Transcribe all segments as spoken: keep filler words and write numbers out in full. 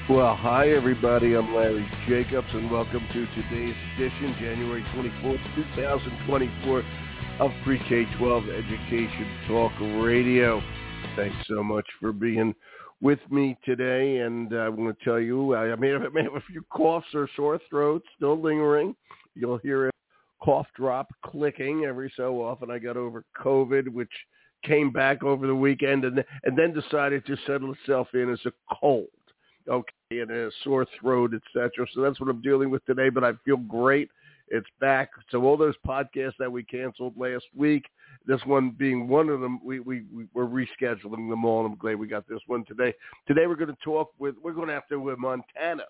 Well, hi, everybody. I'm Larry Jacobs, and welcome to today's edition, January twenty-fourth, twenty twenty-four, of Pre-K twelve Education Talk Radio. Thanks so much for being with me today, and I want to tell you, I may have, may have a few coughs or sore throats still lingering. You'll hear a cough drop clicking every so often. I got over COVID, which came back over the weekend, and, and then decided to settle itself in as a cold. Okay, and a sore throat, et cetera. So that's what I'm dealing with today, but I feel great. It's back. So all those podcasts that we canceled last week, this one being one of them, we, we, we we're rescheduling them all, and I'm glad we got this one today. Today we're going to talk with, we're going after with Montana,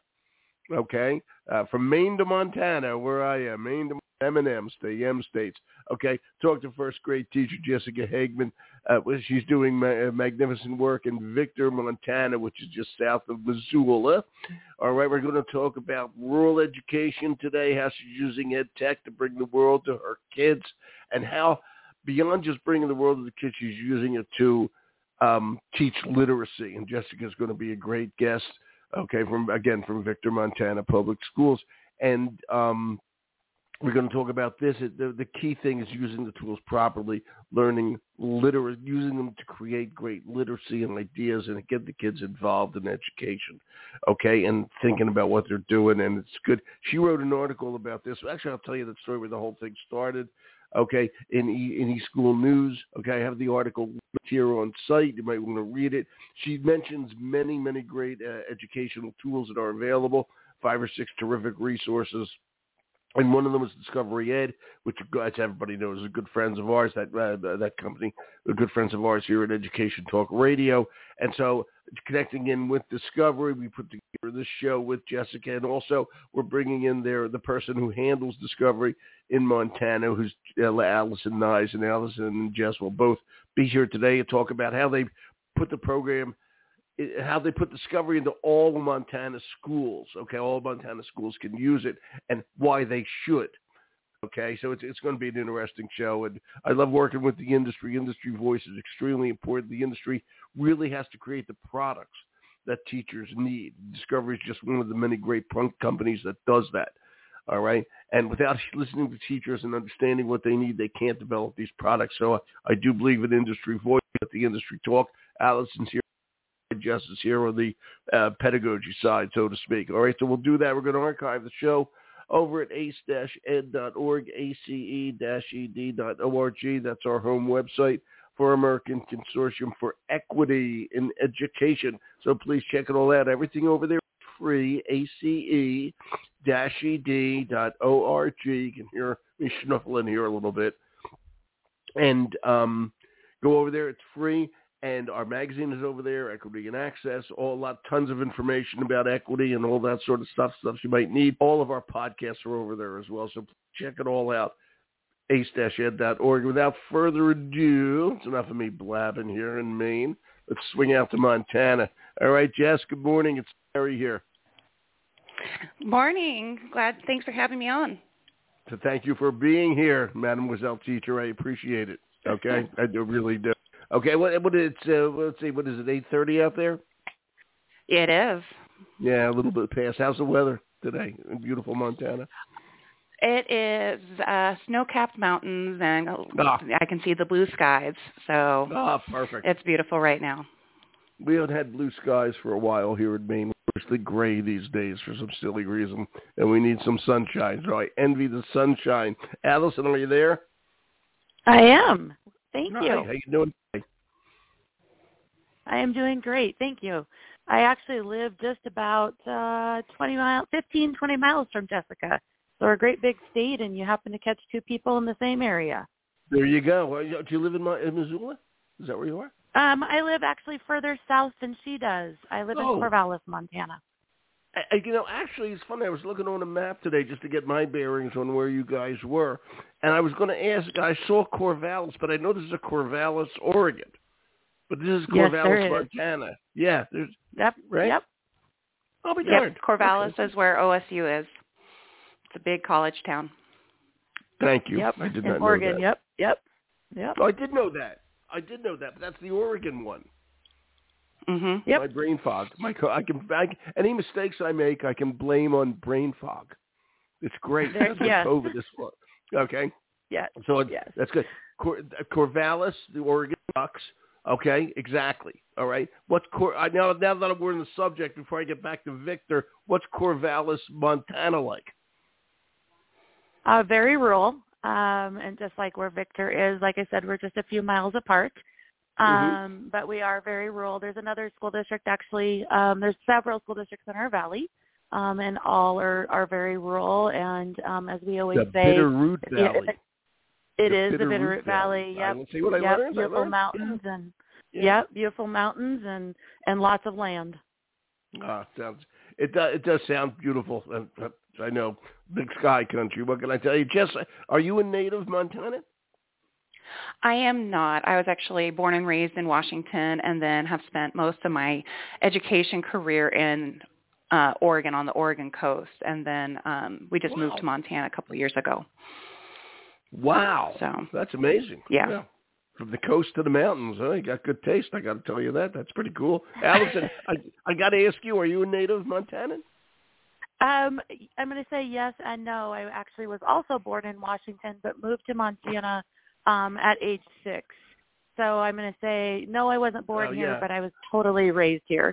okay? Uh, from Maine to Montana, where I am, Maine to M and M, the M states. Okay, talk to first grade teacher Jessica Hagman. Uh, she's doing ma- magnificent work in Victor, Montana, which is just south of Missoula. All right, we're going to talk about rural education today, how she's using ed tech to bring the world to her kids, and how beyond just bringing the world to the kids, she's using it to um, teach literacy. And Jessica's going to be a great guest. Okay, from again from Victor, Montana Public Schools, and um, we're going to talk about this. The, the key thing is using the tools properly, learning liter- using them to create great literacy and ideas and get the kids involved in education, okay, and thinking about what they're doing, and it's good. She wrote an article about this. Actually, I'll tell you the story where the whole thing started, okay, in, e, in eSchool News. Okay, I have the article here on site. You might want to read it. She mentions many, many great uh, educational tools that are available, five or six terrific resources. And one of them is Discovery Ed, which, as everybody knows, are good friends of ours, that uh, that company, are good friends of ours here at Education Talk Radio. And so connecting in with Discovery, we put together this show with Jessica. And also we're bringing in there the person who handles Discovery in Montana, who's uh, Allison Nyes. And Allison and Jess will both be here today and talk about how they put the program how they put Discovery into all Montana schools, okay? All Montana schools can use it, and why they should, okay? So it's it's going to be an interesting show, and I love working with the industry. Industry voice is extremely important. The industry really has to create the products that teachers need. Discovery is just one of the many great companies that does that, all right? And without listening to teachers and understanding what they need, they can't develop these products. So I, I do believe in industry voice, at the industry talk. Allison's here. Justice here on the uh, pedagogy side, so to speak. All right, so we'll do that. We're going to archive the show over at ace dash ed dot org, A C E E D dot org. That's our home website for American Consortium for Equity in Education. So please check it all out. Everything over there is free, A C E E D dot org. You can hear me snuffling here a little bit. And um, go over there. It's free. And our magazine is over there, Equity and Access, all a lot, tons of information about equity and all that sort of stuff, stuff you might need. All of our podcasts are over there as well, so check it all out, ace dash ed dot org. Without further ado, it's enough of me blabbing here in Maine. Let's swing out to Montana. All right, Jess, good morning. It's Larry here. Morning. Glad. Thanks for having me on. So thank you for being here, Mademoiselle Teacher. I appreciate it. Okay, I do really do. Okay, what what is uh, let's see, what is it, eight thirty out there? It is. Yeah, a little bit past. How's the weather today in beautiful Montana? It is uh, snow-capped mountains, and ah. I can see the blue skies. So ah, perfect. It's beautiful right now. We haven't had blue skies for a while here in Maine. We're mostly gray these days for some silly reason, and we need some sunshine. So I envy the sunshine. Allison, are you there? I am. Thank Hi, you. How you doing? I am doing great. Thank you. I actually live just about uh, twenty miles, fifteen, twenty miles from Jessica. So we're a great big state, and you happen to catch two people in the same area. There you go. Do you live in, in Missoula? Is that where you are? Um, I live actually further south than she does. I live oh. in Corvallis, Montana. I, you know, actually, it's funny. I was looking on a map today just to get my bearings on where you guys were, and I was going to ask. I saw Corvallis, but I know this is a Corvallis, Oregon. But this is Corvallis, yes, Montana. Yeah, there's yep, right. Yep. I'll be yep. darned. Corvallis okay. is where O S U is. It's a big college town. Thank you. Yep. I did in not Oregon. know that. Yep. Yep. Yep. Oh, I did know that. I did know that, but that's the Oregon one. Mm-hmm. Yep. My brain fog. My co- I can I, any mistakes I make, I can blame on brain fog. It's great. There, That's what yes. COVID is for. Okay. Yes. So it's, Yes. that's good. Cor- Corvallis, the Oregon Ducks. Okay, exactly. All right. What's Cor- I, now? Now that we're in the subject, before I get back to Victor, what's Corvallis, Montana like? Uh, very rural, um, and just like where Victor is, like I said, we're just a few miles apart. Um, Mm-hmm. But we are very rural. There's another school district actually. Um, there's several school districts in our valley, um, and all are, are very rural. And um, as we always The say, Bitterroot Valley. It, it the is the Bitterroot Bitterroot Valley. I Yep. see what I Yep. learned. Beautiful I learned. mountains Yeah. and Yeah. yep, beautiful mountains and and lots of land. Ah, sounds it does it does sound beautiful. Uh, I know, big sky country. What can I tell you? Jess, are you a native Montanan? I am not. I was actually born and raised in Washington and then have spent most of my education career in uh, Oregon, on the Oregon coast. And then um, we just Wow. moved to Montana a couple of years ago. Wow, So that's amazing. yeah. yeah. From the coast to the mountains, huh? You got good taste. I got to tell you that. That's pretty cool. Allison, I, I got to ask you, are you a native Montanan? Um, I'm going to say yes and no. I actually was also born in Washington, but moved to Montana um, at age six. So I'm going to say no. I wasn't born Oh, here, yeah. but I was totally raised here.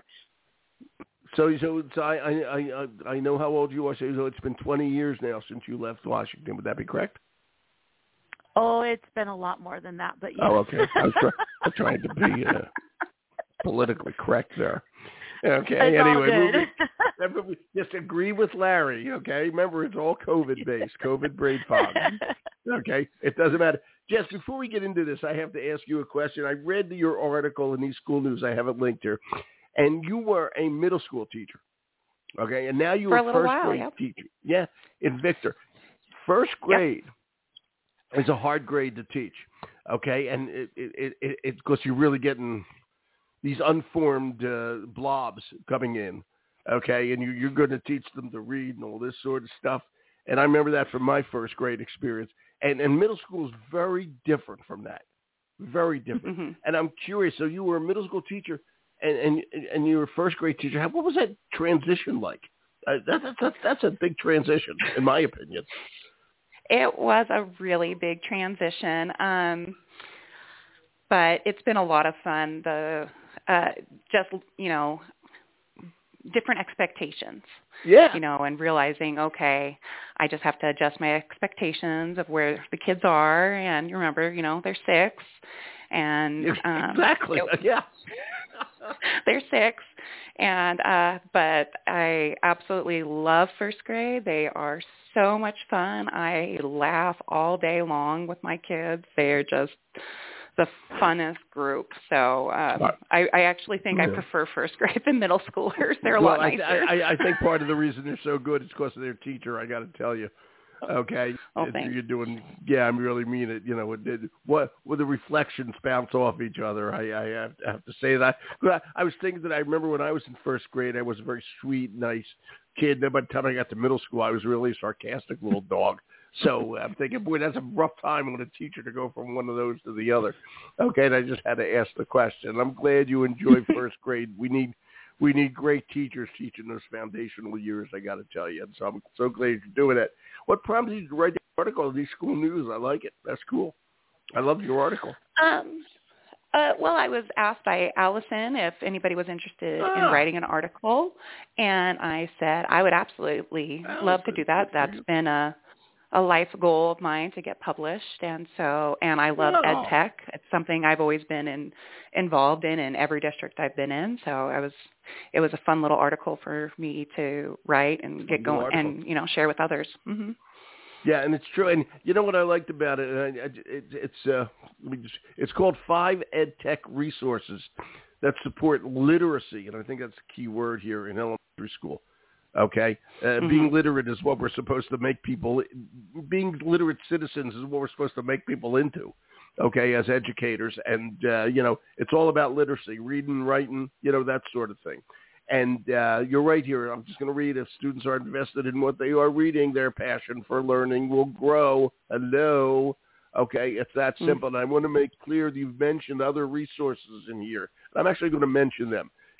So, so, so I, I, I, I know how old you are. So it's been twenty years now since you left Washington. Would that be correct? Oh, it's been a lot more than that, but yeah. Oh, okay. I was try, I'm trying to be uh, politically correct there. Okay. It's all anyway, good. moving, just agree with Larry. Okay. Remember, it's all COVID based. COVID brain fog. Okay. It doesn't matter. Jess, before we get into this, I have to ask you a question. I read your article in these school news. I have it linked here, and you were a middle school teacher. Okay, and now you're For a a little first while, grade yep. teacher. Yeah, in Victor, first grade. Yep. It's a hard grade to teach, okay? And it, it, it, it's because you're really getting these unformed uh, blobs coming in, okay? And you, you're going to teach them to read and all this sort of stuff. And I remember that from my first grade experience. And, and middle school is very different from that, very different. Mm-hmm. And I'm curious, so you were a middle school teacher and, and, and you were a first grade teacher. What was that transition like? Uh, that, that, that, that's a big transition, in my opinion. It was a really big transition, um, but it's been a lot of fun. The uh, just you know different expectations, yeah, you know, and realizing okay, I just have to adjust my expectations of where the kids are, and remember, you know, they're six, and um, exactly, it, yeah, they're six, and uh, but I absolutely love first grade. They are so much fun. I laugh all day long with my kids. They're just the funnest group. So um, I, I actually think I prefer first grade than middle schoolers. They're a well, lot nicer. I, I, I think part of the reason they're so good is because of their teacher. I got to tell you. Okay, oh, it, thanks. You're doing. Yeah, I really mean it. You know, it, it, what what the reflections bounce off each other. I, I, have, I have to say that. I, I was thinking that I remember when I was in first grade, I was a very sweet, nice kid. Then by the time I got to middle school, I was really a sarcastic little dog. So I'm thinking, boy, that's a rough time on a teacher to go from one of those to the other. Okay, and I just had to ask the question. I'm glad you enjoyed first grade. We need. We need great teachers teaching those foundational years, I got to tell you. And so I'm so glad you're doing it. What prompted you to write the article in these school news? I like it. That's cool. I love your article. Um, uh, well, I was asked by Allison if anybody was interested ah. in writing an article, and I said I would absolutely Allison, love to do that. That's been a a life goal of mine to get published, and so and I love oh. ed tech. It's something I've always been in, involved in in every district I've been in. So I was, it was a fun little article for me to write and get going article. and you know share with others. Mm-hmm. Yeah, and it's true. And you know what I liked about it? And I, it it's uh, it's called Five Ed Tech Resources that support literacy, and I think that's the key word here in elementary school. Okay, uh, mm-hmm. Being literate is what we're supposed to make people. Being literate citizens is what we're supposed to make people into. Okay, as educators, and uh, you know, it's all about literacy, reading, writing, you know, that sort of thing. And uh, you're right here. I'm just going to read. If students are invested in what they are reading, their passion for learning will grow. Hello. Okay, it's that simple. Mm-hmm. And I want to make clear that you've mentioned other resources in here. I'm actually going to mention them.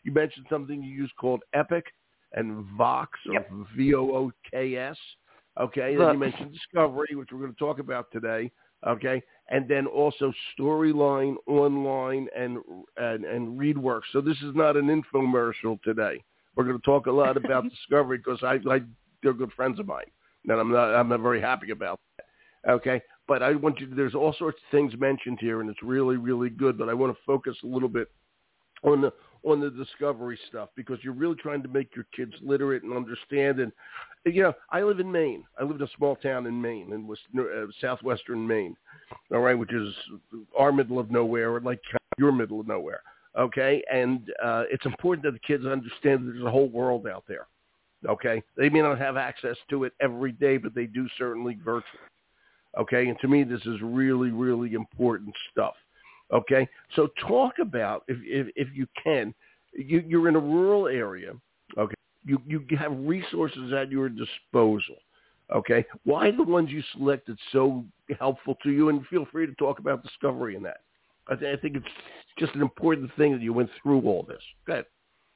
You mentioned something you use called Epic and Vox, or Yep. V O O K S. Okay, then you mentioned Discovery, which we're going to talk about today. Okay, and then also Storyline Online and and and ReadWorks. So this is not an infomercial today. We're going to talk a lot about Discovery because I, I they're good friends of mine, and I'm not I'm not very happy about that. Okay, but I want you to, there's all sorts of things mentioned here, and it's really really good. But I want to focus a little bit on the on the Discovery stuff because you're really trying to make your kids literate and understand. And you know, I live in Maine. I live in a small town in Maine, in West, uh, southwestern Maine. All right, which is our middle of nowhere, or like your middle of nowhere. Okay, and uh, it's important that the kids understand that there's a whole world out there. Okay, they may not have access to it every day, but they do certainly virtually. Okay, and to me, this is really, really important stuff. Okay, so talk about, if if, if you can, you, you're in a rural area. Okay, you you have resources at your disposal. Okay, why the ones you selected so helpful to you? And feel free to talk about Discovery in that. I, th- I think it's just an important thing that you went through all this. Go ahead.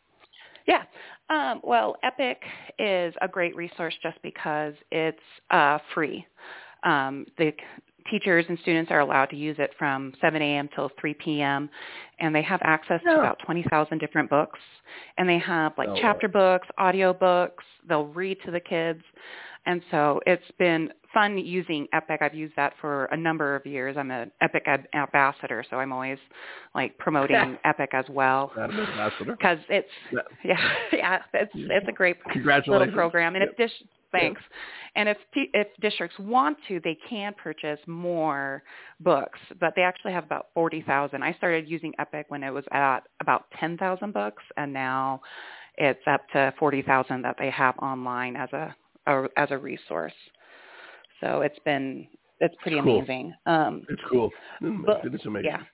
Yeah. Um, well, Epic is a great resource just because it's uh, free. Um, the teachers and students are allowed to use it from seven a.m. till three p.m., and they have access Yeah. to about twenty thousand different books. And they have like Oh, chapter wow. books, audio books. They'll read to the kids. And so it's been fun using Epic. I've used that for a number of years. I'm an Epic ab- ambassador, so I'm always like promoting Epic as well. Not an ambassador. Because it's Yeah. yeah, yeah, it's it's a great Congratulations. little program. And Yep. if dish, thanks. Yep. And if t- if districts want to, they can purchase more books, but they actually have about forty thousand. I started using Epic when it was at about ten thousand books, and now it's up to forty thousand that they have online as a, a as a resource. So it's been it's pretty It's cool. amazing. Um, it's cool. But, it's amazing. Yeah.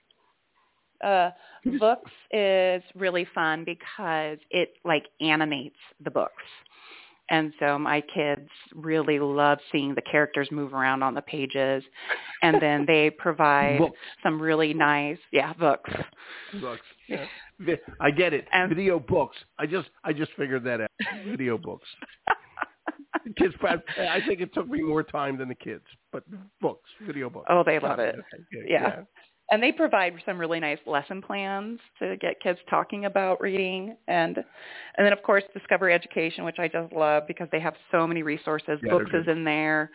Uh, books is really fun because it like animates the books. And so my kids really love seeing the characters move around on the pages. And then they provide Books. some really nice, yeah, books. Books. Yeah. I get it. And, Video books. I just I just figured that out. Video books. The kids, I think it took me more time than the kids, but books, video books. Oh, they love it. Okay. Yeah. yeah. And they provide some really nice lesson plans to get kids talking about reading. And and then, of course, Discovery Education, which I just love because they have so many resources. Yeah, Books is in there.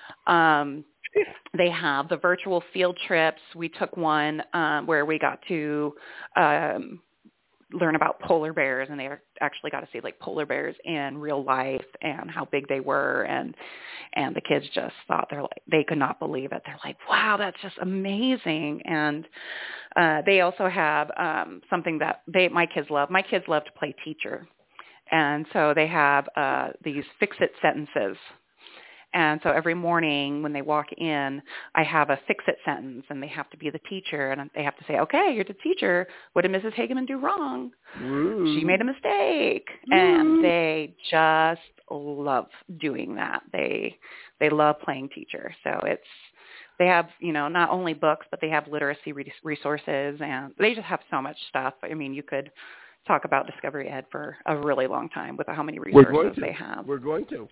Um, they have the virtual field trips. We took one um, where we got to um, learn about polar bears, and they actually got to see like polar bears in real life and how big they were, and and the kids just thought they're like they could not believe it. They're like, wow, that's just amazing. And uh, they also have um, something that they my kids love. My kids love to play teacher, and so they have uh, these fix-it sentences. And so every morning when they walk in, I have a fix-it sentence, and they have to be the teacher, and they have to say, okay, you're the teacher. What did Missus Hageman do wrong? Ooh. She made a mistake. Ooh. And they just love doing that. They they love playing teacher. So it's they have, you know, not only books, but they have literacy re- resources, and they just have so much stuff. I mean, you could talk about Discovery Ed for a really long time with how many resources they have. We're going to.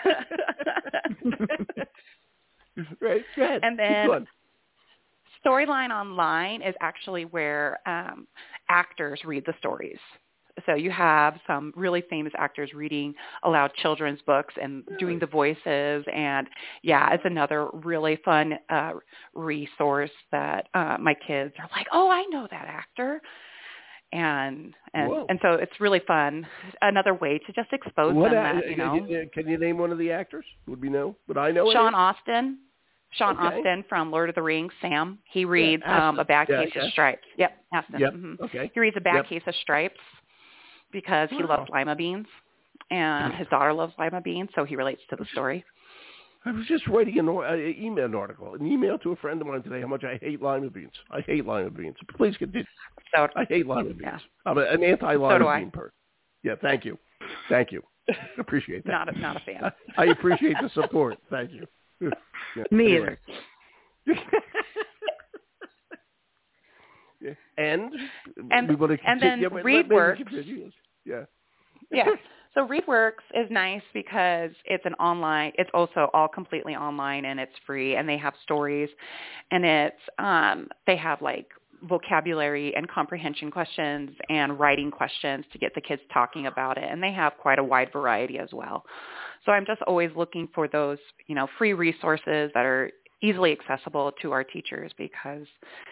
Right. Go ahead. And then Storyline Online is actually where um, actors read the stories. So you have some really famous actors reading aloud children's books and really? doing the voices. And, yeah, it's another really fun uh, resource that uh, my kids are like, oh, I know that actor. And and, and so it's really fun. Another way to just expose what them a- that, you know. Can you name one of the actors? Would we know? Would I know? Sean it? Austin. Sean okay. Austin from Lord of the Rings, Sam. He reads yeah, um, A Bad yeah, Case yeah. of Stripes. Yep, Aston. Yep. Mm-hmm. Okay. He reads A Bad yep. Case of Stripes because he wow. loves lima beans, and his daughter loves lima beans, so he relates to the story. I was just writing an uh, email an article, an email to a friend of mine today how much I hate lima beans. I hate lima beans. Please continue. So I hate lima beans. Yeah. I'm an anti-lima so bean person. Yeah, thank you. Thank you. Appreciate that. not, a, not a fan. I, I appreciate the support. Thank you. Yeah, Me anyway. either. Yeah. And and, we want to and then yeah, ReadWorks. Yeah. Yeah. So ReadWorks is nice because it's an online, it's also all completely online and it's free, and they have stories, and it's, um, they have like vocabulary and comprehension questions and writing questions to get the kids talking about it. And they have quite a wide variety as well. So I'm just always looking for those, you know, free resources that are easily accessible to our teachers because,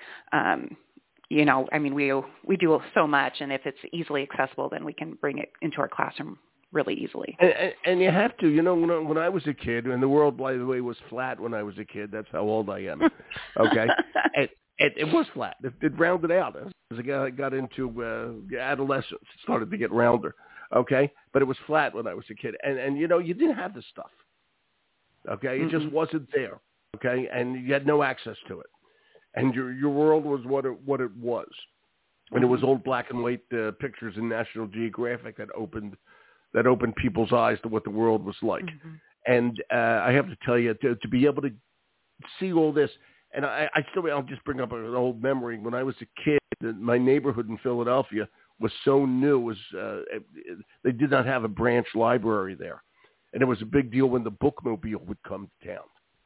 um, you know, I mean, we we do so much, and if it's easily accessible, then we can bring it into our classroom really easily. And, and, and you have to, you know, when I, when I was a kid, and the world, by the way, was flat when I was a kid. That's how old I am. Okay, and, and it was flat. It, it rounded out as I got, got into uh, adolescence. It started to get rounder. Okay, but it was flat when I was a kid, and and you know, you didn't have this stuff. Okay, it mm-hmm. just wasn't there. Okay, and you had no access to it. And your your world was what it what it was, and it was old black and white uh, pictures in National Geographic that opened that opened people's eyes to what the world was like. Mm-hmm. And uh, I have to tell you, to, to be able to see all this, and I, I still I'll just bring up an old memory. When I was a kid, my neighborhood in Philadelphia was so new. It was uh, they did not have a branch library there, and it was a big deal when the bookmobile would come to town.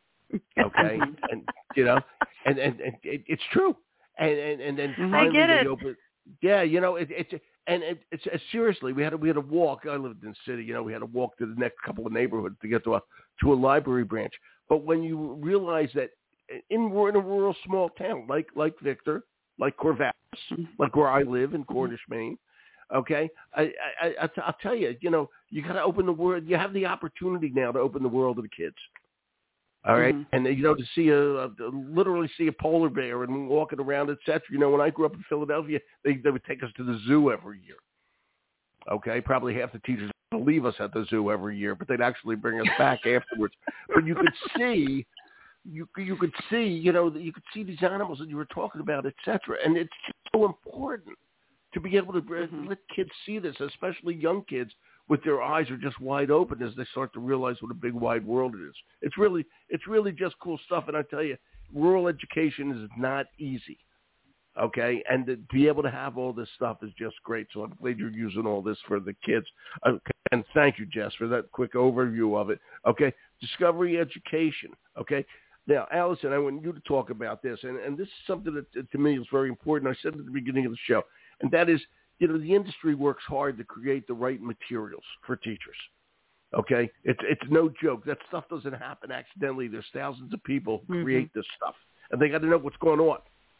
Okay, and you know, and and, and it, it's true, and and and then finally I get they it. open. Yeah, you know, it, it's and it, it's, it's seriously, we had to, we had to walk. I lived in the city, you know, we had to walk to the next couple of neighborhoods to get to a to a library branch. But when you realize that in we're in a rural small town like like Victor, like Corvallis, like where I live in Cornish, Maine. Okay, I, I, I I'll tell you, you know, you got to open the world. You have the opportunity now to open the world to the kids. All right, mm-hmm. and you know, to see a, a literally see a polar bear and walking around, et cetera. You know, when I grew up in Philadelphia, they they would take us to the zoo every year. Okay, probably half the teachers would leave us at the zoo every year, but they'd actually bring us back afterwards. But you could see, you you could see, you know, you could see these animals that you were talking about, et cetera. And it's so important to be able to mm-hmm. let kids see this, especially young kids, with their eyes are just wide open as they start to realize what a big wide world it is. It's really, it's really just cool stuff. And I tell you, rural education is not easy. Okay. And to be able to have all this stuff is just great. So I'm glad you're using all this for the kids. Okay. And thank you, Jess, for that quick overview of it. Okay. Discovery education. Okay. Now, Allison, I want you to talk about this. And, and this is something that to me is very important. I said at the beginning of the show, and that is, you know, the industry works hard to create the right materials for teachers. Okay? It's it's no joke. That stuff doesn't happen accidentally. There's thousands of people who create mm-hmm. this stuff, and they got to know what's going on.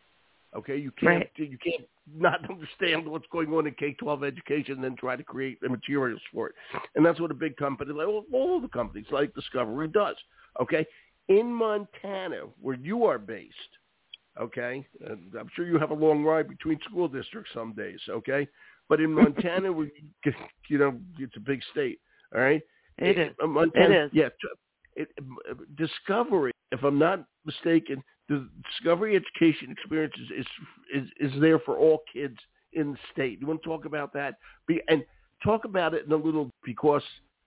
Okay? You can't right. you can't not understand what's going on in K twelve education and then try to create the materials for it. And that's what a big company, like well, all the companies like Discovery does. Okay? In Montana, where you are based, okay, and I'm sure you have a long ride between school districts some days, okay? But in Montana, we, you know, it's a big state, all right? It is. Montana, it is. Yeah. It, Discovery, if I'm not mistaken, the Discovery education experience is, is, is, is there for all kids in the state. You want to talk about that? Be, and talk about it in a little, because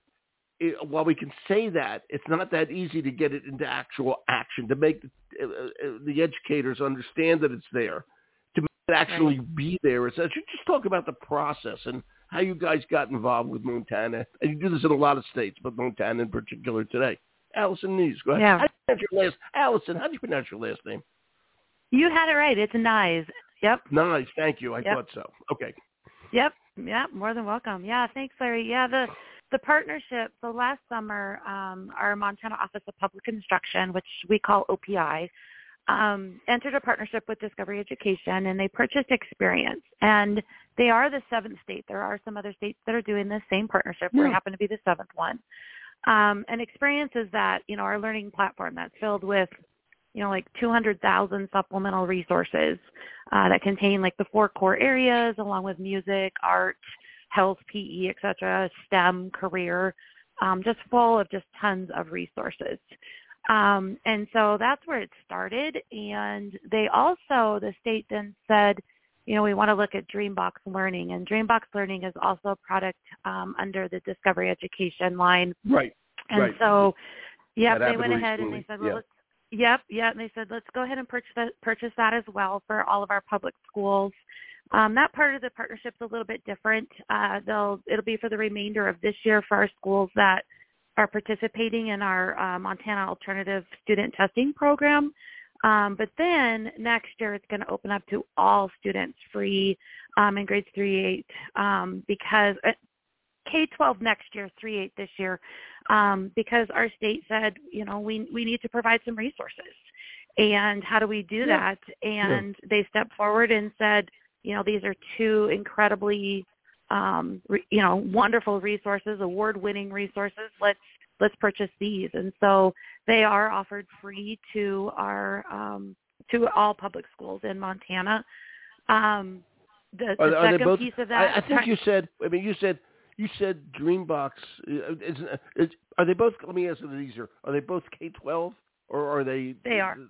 it, while we can say that, it's not that easy to get it into actual action, to make the, uh, uh, the educators understand that it's there, to make it actually right. be there. It's, just talk about the process and how you guys got involved with Montana. And you do this in a lot of states, but Montana in particular today. Allison Nees, go ahead. Yeah. How do you pronounce your last, Allison, how do you pronounce your last name? You had it right. It's Nice. Yep. Nice. Thank you. I yep. thought so. Okay. Yep. Yep. More than welcome. Yeah. Thanks, Larry. Yeah. The The partnership, so last summer, um, our Montana Office of Public Instruction, which we call O P I, um, entered a partnership with Discovery Education, and they purchased Experience. And they are the seventh state. There are some other states that are doing this same partnership. Yeah. We happen to be the seventh one. Um, and Experience is that, you know, our learning platform that's filled with, you know, like two hundred thousand supplemental resources uh, that contain like the four core areas, along with music, art, health, P E, et cetera, STEM, career, um, just full of just tons of resources. Um, and so that's where it started. And they also, the state then said, you know, we want to look at Dreambox Learning. And Dreambox Learning is also a product um, under the Discovery Education line. Right. And right. so, yeah, That they went ahead schooling. and they said, well, yeah. let's, Yep, yeah. And they said, let's go ahead and purchase that, purchase that as well for all of our public schools. Um, that part of the partnership's a little bit different. Uh, they'll it'll be for the remainder of this year for our schools that are participating in our uh, Montana Alternative Student Testing Program. Um, but then next year it's going to open up to all students free um, in grades three eight um, because uh, K twelve next year, three eight this year, um, because our state said, you know, we we need to provide some resources. And how do we do yeah. that? And yeah. they stepped forward and said, you know, these are two incredibly, um, re, you know, wonderful resources, award-winning resources. Let's let's purchase these. And so they are offered free to our um, to all public schools in Montana. Um, the the are, second are both, piece of that, I, I think you said. I mean, you said you said Dreambox. Is, is, are they both? Let me ask it easier. Are they both K twelve or are they? They are.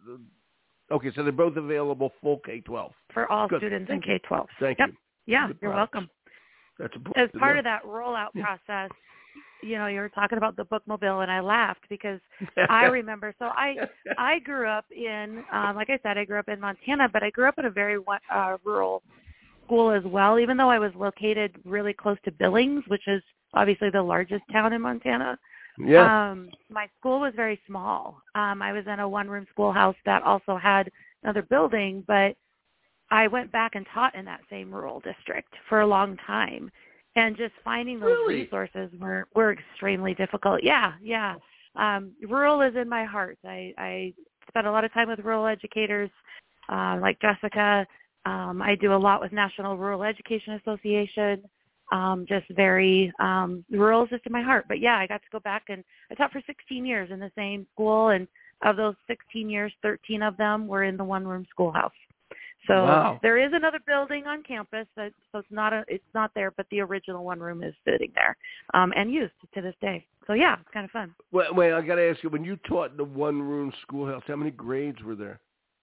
Okay, so they're both available full K twelve. For all Good. students Thank in K twelve. Thank yep. you. Yeah, Good you're products. welcome. That's As part enough. of that rollout yeah. process, you know, you were talking about the bookmobile, and I laughed because I remember. So I I grew up in, um, like I said, I grew up in Montana, but I grew up in a very uh, rural school as well, even though I was located really close to Billings, which is obviously the largest town in Montana. Yeah. Um, my school was very small. Um, I was in a one-room schoolhouse that also had another building, but I went back and taught in that same rural district for a long time. And just finding those really? resources were, were extremely difficult. Yeah, yeah. Um, rural is in my heart. I, I spent a lot of time with rural educators uh, like Jessica. Um, I do a lot with National Rural Education Association. Um, just very, um, rural is just in my heart. But yeah, I got to go back and I taught for sixteen years in the same school. And of those sixteen years, thirteen of them were in the one-room schoolhouse. So wow. there is another building on campus, that, so it's not a, it's not there, but the original one room is sitting there um, and used to this day. So yeah, it's kind of fun. Wait, wait I got to ask you, when you taught in the one-room schoolhouse, how many grades were there?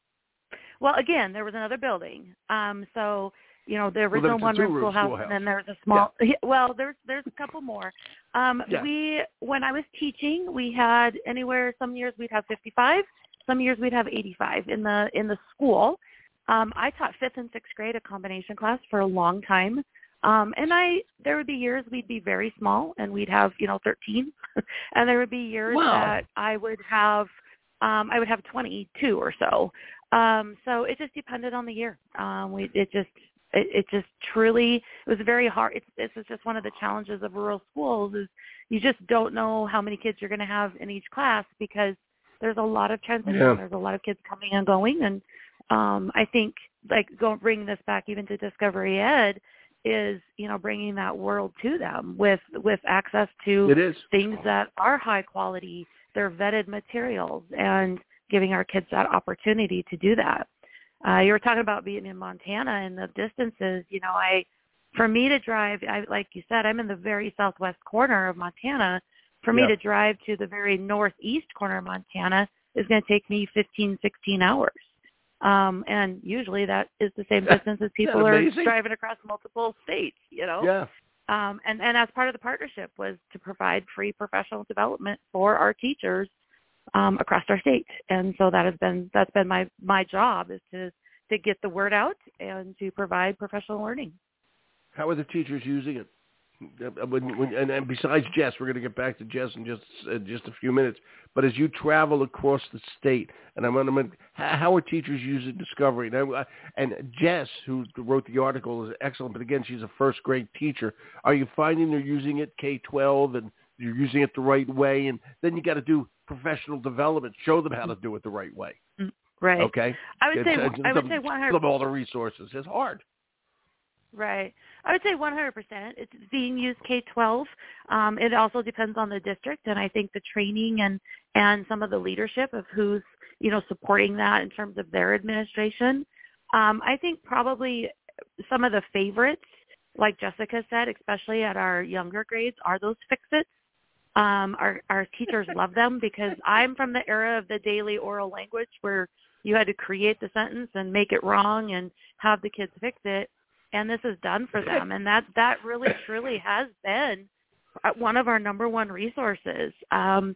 Well, again, there was another building. Um, so you know, the original well, one-room schoolhouse, schoolhouse, and then there was a small. Yeah. Well, there's there's a couple more. Um, yeah. We when I was teaching, we had anywhere. Some years we'd have fifty-five. Some years we'd have eighty-five in the in the school. Um, I taught fifth and sixth grade, a combination class, for a long time. Um, and I, there would be years we'd be very small and we'd have, you know, thirteen. And there would be years wow. that I would have, um, I would have twenty-two or so. Um, so it just depended on the year. Um, we, it just, it, it just truly, it was very hard. It's, this is just one of the challenges of rural schools is you just don't know how many kids you're going to have in each class because there's a lot of transition. Yeah. There's a lot of kids coming and going. And Um, I think, like, going bring this back even to Discovery Ed is, you know, bringing that world to them with with access to it is. things that are high quality, they're vetted materials, and giving our kids that opportunity to do that. Uh, you were talking about being in Montana and the distances. You know, I, for me to drive, I, like you said, I'm in the very southwest corner of Montana. For me yeah. to drive to the very northeast corner of Montana is going to take me fifteen, sixteen hours. Um, and usually that is the same distance as people are driving across multiple states, you know? Yeah. Um, and, and as part of the partnership was to provide free professional development for our teachers um, across our state. And so that has been, that's been my, my job is to, to get the word out and to provide professional learning. How are the teachers using it? When, when, and, and besides Jess, we're going to get back to Jess in just uh, just a few minutes. But as you travel across the state, and I'm wondering how are teachers using Discovery? And, I, and Jess, who wrote the article, is excellent. But again, she's a first grade teacher. Are you finding they're using it K twelve and you're using it the right way? And then you got to do professional development, show them how to do it the right way. Right. Okay. I would it's, say it's, I would it's, say one hundred. Give them all the resources. It's hard. Right. I would say one hundred percent. It's being used K twelve. Um, it also depends on the district, and I think the training and, and some of the leadership of who's, you know, supporting that in terms of their administration. Um, I think probably some of the favorites, like Jessica said, especially at our younger grades, are those fix-its. Um, our, our teachers love them because I'm from the era of the daily oral language where you had to create the sentence and make it wrong and have the kids fix it. And this is done for them. And that, that really, truly has been one of our number one resources. Um,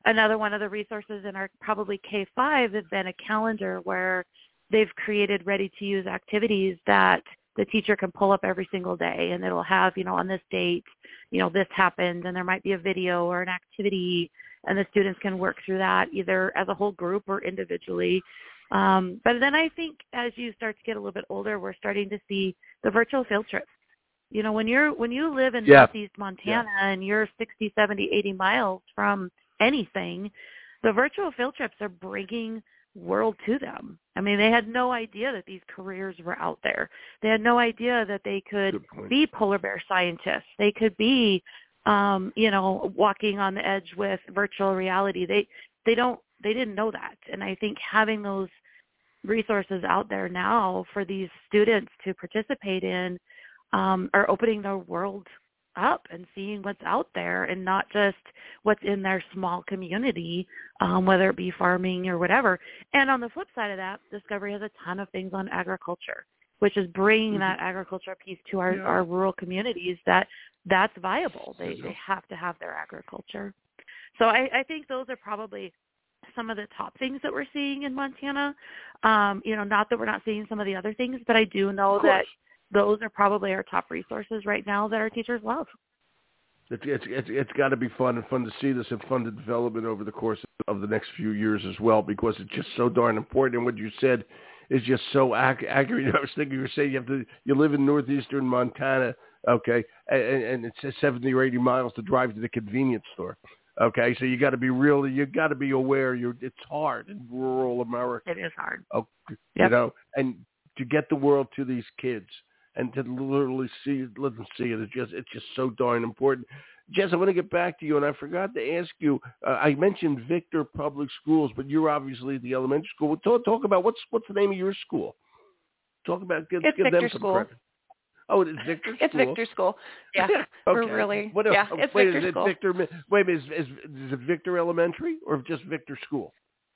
another one of the resources in our probably K five has been a calendar where they've created ready-to-use activities that the teacher can pull up every single day, and it'll have, you know, on this date, you know, this happened, and there might be a video or an activity, and the students can work through that either as a whole group or individually. Um, but then I think as you start to get a little bit older, we're starting to see the virtual field trips. You know, when you're when you live in yeah. Northeast Montana yeah. and you're sixty, seventy, eighty miles from anything, the virtual field trips are bringing world to them. I mean, they had no idea that these careers were out there. They had no idea that they could be polar bear scientists. They could be, um, you know, walking on the edge with virtual reality. They they don't they didn't know that. And I think having those resources out there now for these students to participate in um, are opening their world up and seeing what's out there and not just what's in their small community, um, whether it be farming or whatever. And on the flip side of that, Discovery has a ton of things on agriculture, which is bringing mm-hmm. that agriculture piece to our, yeah. our rural communities that that's viable. They, they have to have their agriculture. So I, I think those are probably some of the top things that we're seeing in Montana. Um, you know, not that we're not seeing some of the other things, but I do know that those are probably our top resources right now that our teachers love. It's it's it's, it's got to be fun and fun to see this and fun to development over the course of the next few years as well, because it's just so darn important. And what you said is just so ac- accurate. I was thinking you were saying you have to you live in northeastern Montana, okay, and, and it's seventy or eighty miles to drive to the convenience store. Okay, so you got to be really, you got to be aware. You're, it's hard in rural America. It is hard. Oh, yep. You know, and to get the world to these kids and to literally see, let them see it. It's just, it's just so darn important. Jess, I want to get back to you, and I forgot to ask you. Uh, I mentioned Victor Public Schools, but you're obviously at the elementary school. Talk, talk about what's what's the name of your school. Talk about give, it's give Victor them some School. credit. Oh, it's Victor School. It's Victor School. Yeah, okay. we're really. What, yeah, uh, it's wait, Victor is it School. Victor? Wait, is, is is it Victor Elementary or just Victor School?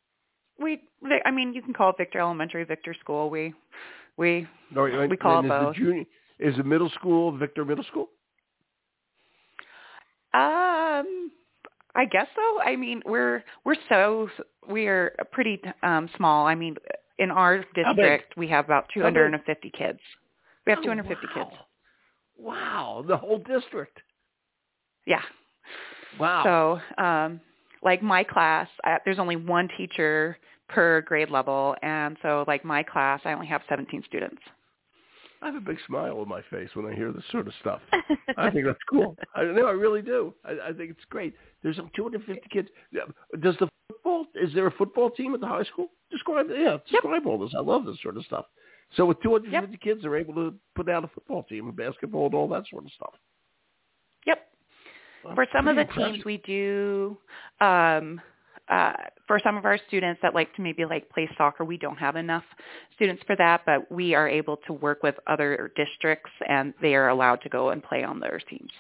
We, I mean, you can call it Victor Elementary, Victor School. We, we, no, we call it is both. The junior, is the middle school Victor Middle School? Um, I guess so. I mean, we're we're so we're pretty um, small. I mean, in our district, we have about two hundred fifty kids. We have oh, two hundred fifty wow. kids. Wow, the whole district. Yeah. Wow. So, um, like my class, I, there's only one teacher per grade level, and so like my class, I only have seventeen students. I have a big smile on my face when I hear this sort of stuff. I think that's cool. I know, I really do. I, I think it's great. There's two hundred fifty kids. Does the football? Is there a football team at the high school? Describe, yeah, describe yep. all this. I love this sort of stuff. So with two hundred fifty yep. kids, they're able to put out a football team, and basketball, and all that sort of stuff. Yep. Well, for some of the impressive. teams, we do. Um, uh, for some of our students that like to maybe like play soccer, we don't have enough students for that, but we are able to work with other districts, and they are allowed to go and play on their teams.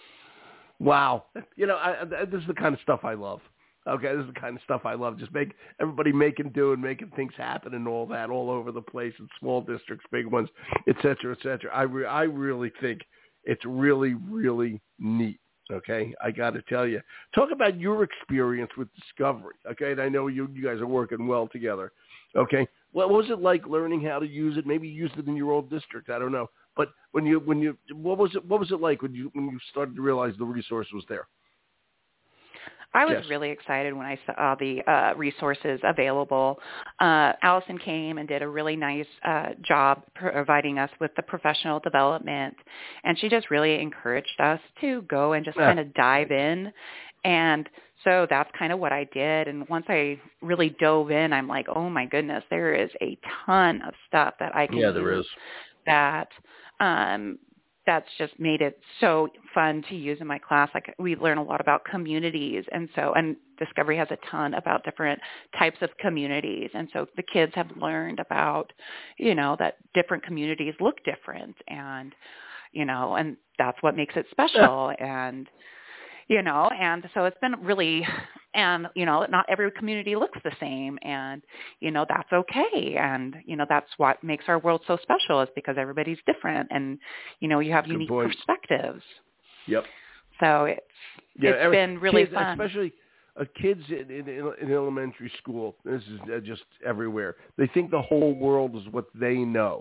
Wow. You know, I, I, this is the kind of stuff I love. Okay, this is the kind of stuff I love. Just make everybody making do and making things happen and all that all over the place in small districts, big ones, et cetera, et cetera. I, re- I really think it's really, really neat. Okay, I got to tell you. Talk about your experience with Discovery. Okay, and I know you you guys are working well together. Okay, what was it like learning how to use it? Maybe you used it in your old district. I don't know. But when you when you what was it what was it like when you when you started to realize the resource was there? I was yes. really excited when I saw the uh, resources available. Uh, Allison came and did a really nice uh, job providing us with the professional development, and she just really encouraged us to go and just yeah. kind of dive in. And so that's kind of what I did. And once I really dove in, I'm like, oh my goodness, there is a ton of stuff that I can yeah, there use is. that um, that's just made it so fun to use in my class. Like we learn a lot about communities, and so and Discovery has a ton about different types of communities, and so the kids have learned about, you know, that different communities look different, and you know, and that's what makes it special, and you know, and so it's been really, and, you know, not every community looks the same, and, you know, that's okay, and, you know, that's what makes our world so special is because everybody's different, and, you know, you have Good unique point. perspectives. Yep. So it's, yeah, it's every, been really kids, fun. Especially, uh, kids in, in, in elementary school, this is uh, just everywhere, they think the whole world is what they know.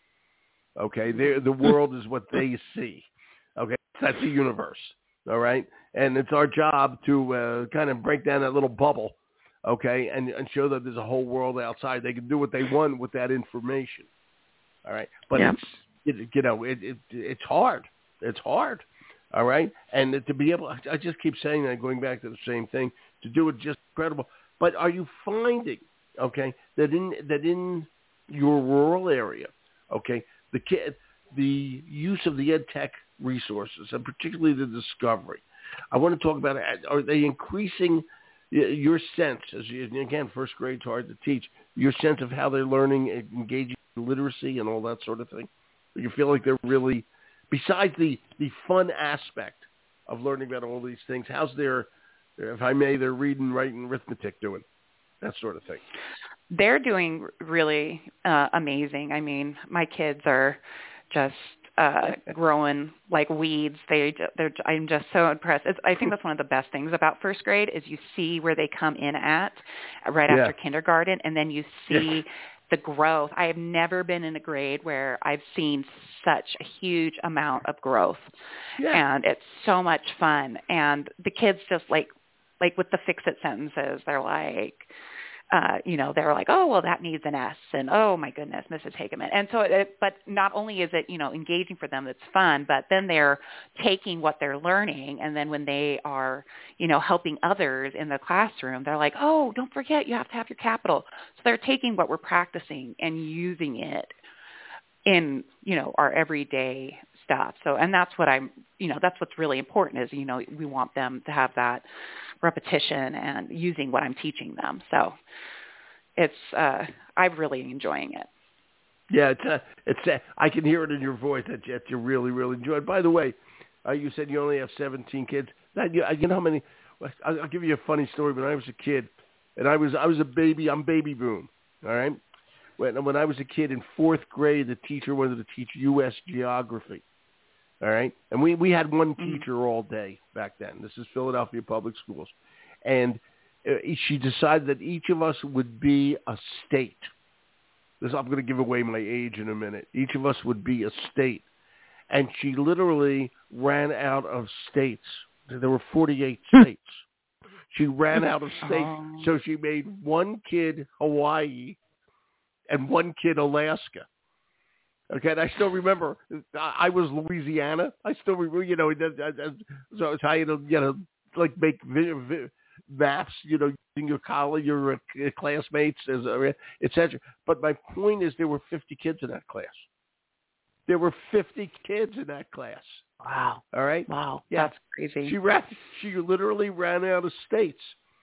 Okay, They're, the world is what they see. Okay, that's the universe. All right, and it's our job to uh, kind of break down that little bubble. Okay, and, and show that there's a whole world outside. They can do what they want with that information. All right, but yeah. it's it, you know it, it it's hard. It's hard. All right, and to be able, I just keep saying that, going back to the same thing, to do it just incredible. But are you finding, okay, that in that in your rural area, okay, the kid, the use of the ed tech resources, and particularly the Discovery, I want to talk about, are they increasing your sense, as you, again, first grade's hard to teach, your sense of how they're learning and engaging in literacy and all that sort of thing? Do you feel like they're really, besides the, the fun aspect of learning about all these things, how's their, if I may, their reading, writing, arithmetic doing? That sort of thing. They're doing really uh, amazing. I mean, my kids are just uh, growing like weeds. They, they're, I'm just so impressed. It's, I think that's one of the best things about first grade is you see where they come in at right yeah. after kindergarten, and then you see yeah. the growth. I have never been in a grade where I've seen such a huge amount of growth, yeah. and it's so much fun. And the kids just like, like with the fix-it sentences, they're like, Uh, you know, they're like, oh, well, that needs an S, and oh my goodness, Missus Hageman. And so, it, but not only is it, you know, engaging for them, it's fun, but then they're taking what they're learning, and then when they are, you know, helping others in the classroom, they're like, oh, don't forget, you have to have your capital. So they're taking what we're practicing and using it in, you know, our everyday stuff. So, and that's what I'm, you know, that's what's really important is, you know, we want them to have that repetition and using what I'm teaching them. So it's, uh, I'm really enjoying it. Yeah, it's, uh, it's uh, I can hear it in your voice that you, you really, really enjoy it. By the way, uh, you said you only have seventeen kids. That, you, you know how many, I'll, I'll give you a funny story. When I was a kid, and I was, I was a baby, I'm baby boom, all right? When, when I was a kid in fourth grade, the teacher wanted to teach U S geography. All right. And we, we had one teacher mm-hmm. all day back then. This is Philadelphia Public Schools. And uh, she decided that each of us would be a state. This, I'm going to give away my age in a minute. Each of us would be a state. And she literally ran out of states. There were forty-eight states. She ran out of states. Oh. So she made one kid Hawaii and one kid Alaska. Okay, and I still remember, I was Louisiana. I still remember, you know, so it's how you, you know, like make maps, you know, using your college, your uh, classmates, et cetera. But my point is there were fifty kids in that class. There were fifty kids in that class. Wow. All right? Wow. Yeah. That's crazy. She ran, she literally ran out of states.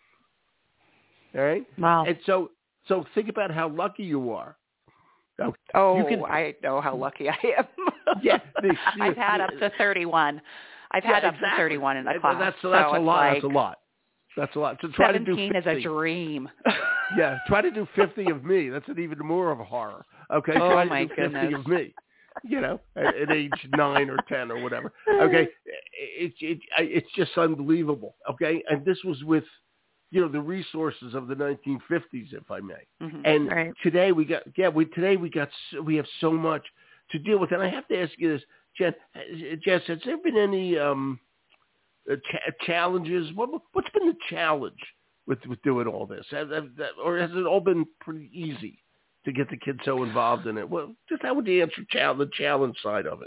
All right? Wow. And so, so think about how lucky you are. Okay. Oh, you can, I know how lucky I am. yeah, the, I've had up to thirty-one. I've had yeah, up exactly. to thirty-one in a class. That's, so that's so a lot. Like that's a lot. That's a lot. So try seventeen to do fifty. is a dream. yeah, try to do fifty of me. That's an even more of a horror. Okay, oh try my to do goodness. fifty of me. You know, at, at age nine or ten or whatever. Okay, it, it, it it's just unbelievable. Okay, and this was with, you know, the resources of the nineteen fifties, if I may. Mm-hmm. And right. today we got, yeah, we today we got, we have so much to deal with. And I have to ask you this, Jen, Jess, has there been any um, ch- challenges? What, what's been the challenge with, with doing all this? Has, has, or has it all been pretty easy to get the kids so involved in it? Well, just how would you answer the challenge side of it?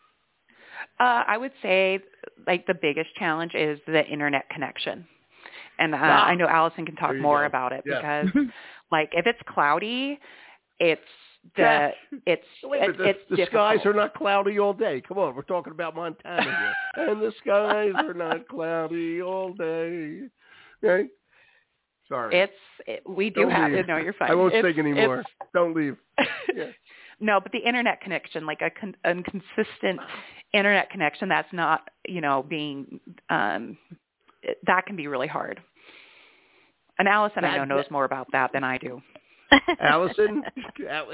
Uh, I would say, like, the biggest challenge is the internet connection. And uh, ah, I know Allison can talk more go. about it yeah. because, like, if it's cloudy, it's the yeah. it's Wait, it, the, it's the difficult. skies are not cloudy all day. Come on, we're talking about Montana here, and the skies are not cloudy all day. Okay, sorry. It's it, we do Don't have leave. it. No, you're fine. I won't it's, sing anymore. Don't leave. Yeah. No, but the internet connection, like a con- inconsistent internet connection, that's not, you know, being um, that can be really hard. And Allison, that, I know, knows that, more about that than I do. Allison,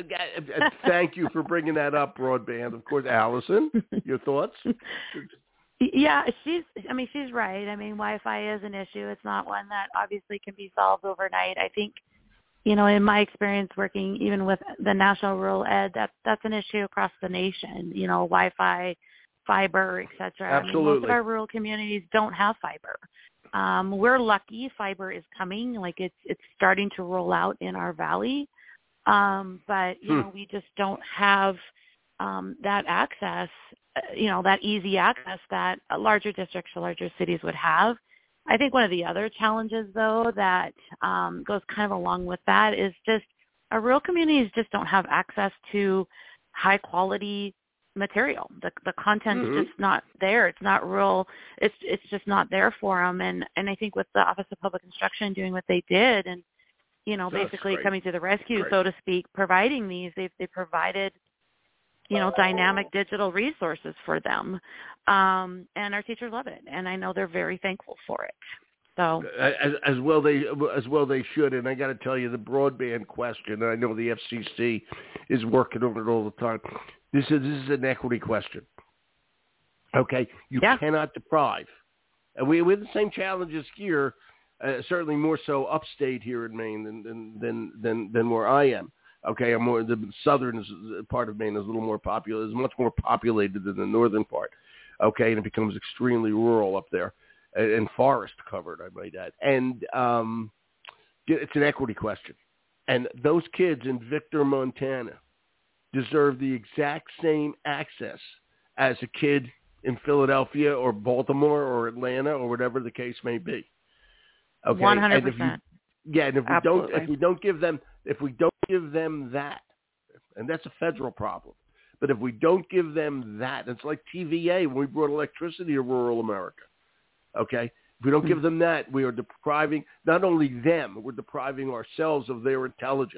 thank you for bringing that up, broadband. Of course, Allison, your thoughts? Yeah, she's, I mean, she's right. I mean, Wi-Fi is an issue. It's not one that obviously can be solved overnight. I think, you know, in my experience working even with the National Rural Ed, that, that's an issue across the nation, you know, Wi-Fi, fiber, et cetera. Absolutely. I mean, most of our rural communities don't have fiber. Um, we're lucky fiber is coming, like it's, it's starting to roll out in our valley. Um, but, you hmm. know, we just don't have um, that access, you know, that easy access that larger districts or larger cities would have. I think one of the other challenges, though, that um, goes kind of along with that is just our rural communities just don't have access to high-quality material. The the content's mm-hmm. just not there. It's not real. It's it's just not there for them. And and I think with the Office of Public Instruction doing what they did, and you know, That's basically great. coming to the rescue, Great. so to speak, providing these, they they provided, you know, dynamic digital resources for them. Um, and our teachers love it. And I know they're very thankful for it. So as, as well they as well they should. And I got to tell you, the broadband question, and I know the F C C is working on it all the time. This is this is an equity question. Okay, you yeah. cannot deprive. And we we have the same challenges here, uh, certainly more so upstate here in Maine than than than than, than where I am. Okay, I'm more the southern part of Maine is a little more popular, is much more populated than the northern part. Okay, and it becomes extremely rural up there, and, and forest covered, I might add. And um, it's an equity question. And those kids in Victor, Montana, deserve the exact same access as a kid in Philadelphia or Baltimore or Atlanta or whatever the case may be. Okay, one hundred percent. And if you, yeah, and if we Absolutely. don't, if we don't give them, if we don't give them that, and that's a federal problem. But if we don't give them that, it's like T V A when we brought electricity to rural America. Okay, if we don't give them that, we are depriving not only them, we're depriving ourselves of their intelligence.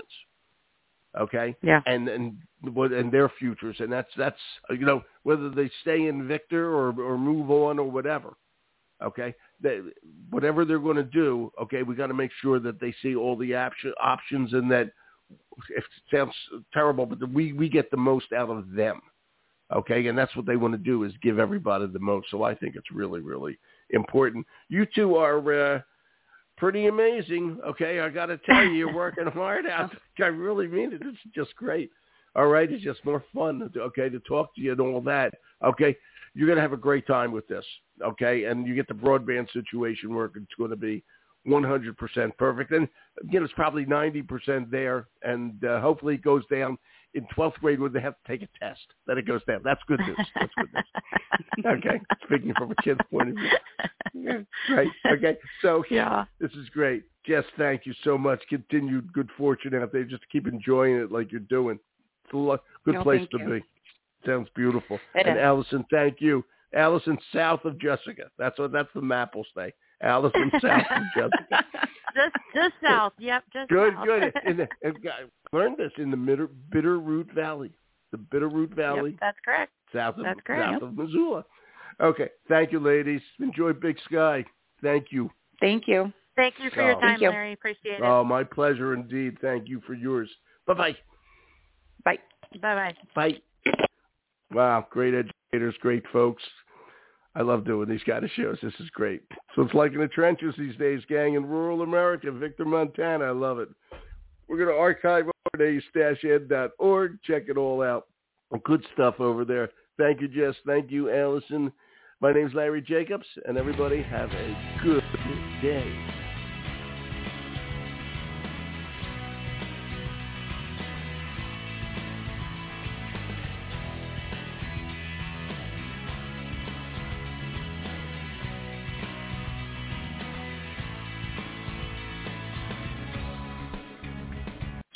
Okay. Yeah. And and and their futures, and that's that's you know whether they stay in Victor or or move on or whatever. Okay. They, whatever they're going to do. Okay. We got to make sure that they see all the option, options, and that it sounds terrible, but we we get the most out of them. Okay. And that's what they want to do, is give everybody the most. So I think it's really really important. You two are. Uh, Pretty amazing. Okay, I got to tell you, you're working hard out. I really mean it. It's just great. All right, it's just more fun. Okay, to talk to you and all that. Okay, you're gonna have a great time with this. Okay, and you get the broadband situation working. It's going to be one hundred percent perfect. And again, it's probably ninety percent there, and uh, hopefully it goes down in twelfth grade when they have to take a test. Then it goes down. That's good news. That's good news. Okay, speaking from a kid's point of view. Yeah, right. Okay. So yeah, this is great. Jess, thank you so much. Continued good fortune out there. Just keep enjoying it like you're doing. It's a lo- good no, place to you. be. Sounds beautiful. It and is. Allison, thank you. Allison, south of Jessica. That's what. That's the map will stay. Allison, south of Jessica. Just, just south. Yep, just good, south. good. And, and, and learn this in the Bitter, Bitterroot Valley. The Bitterroot Valley. Yep, that's correct. South of That's correct. south of Missoula. Okay. Thank you, ladies. Enjoy Big Sky. Thank you. Thank you. Thank you for your Oh. time, you. Larry. Appreciate it. Oh, my pleasure indeed. Thank you for yours. Bye-bye. Bye. Bye-bye. Bye. Wow, great educators, great folks. I love doing these kind of shows. This is great. So it's like in the trenches these days, gang, in rural America, Victor, Montana. I love it. We're going to archive over at a stash ed dot org. Check it all out. Good stuff over there. Thank you, Jess. Thank you, Allison. My name's Larry Jacobs, and everybody have a good day.